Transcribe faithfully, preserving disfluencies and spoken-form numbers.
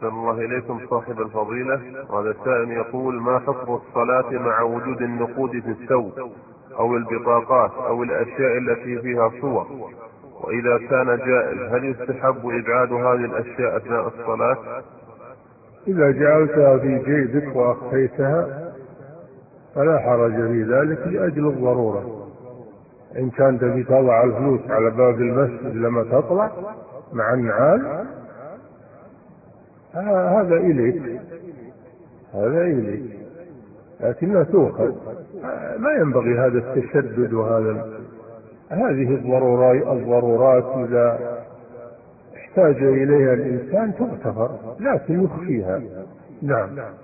أحسن الله إليكم صاحب الفضيلة. وهذا سائل يقول: ما حكم الصلاة مع وجود النقود في الثوب أو البطاقات أو الأشياء التي فيها صور؟ وإذا كان جائز هل يستحب إبعاد هذه الأشياء أثناء الصلاة؟ إذا جعلتها في جيبك وأخفيتها فلا حرج في ذلك لأجل الضرورة. إن كان تبي تضع الفلوس على باب المسجد لما تطلع مع النعال هذا إليك، هذا إليك، لكنها تؤخذ. ما ينبغي هذا التشدد. وهذا هذه الضرورات الضرورات إذا احتاج إليها الإنسان تغتفر، لكن يخفيها. نعم.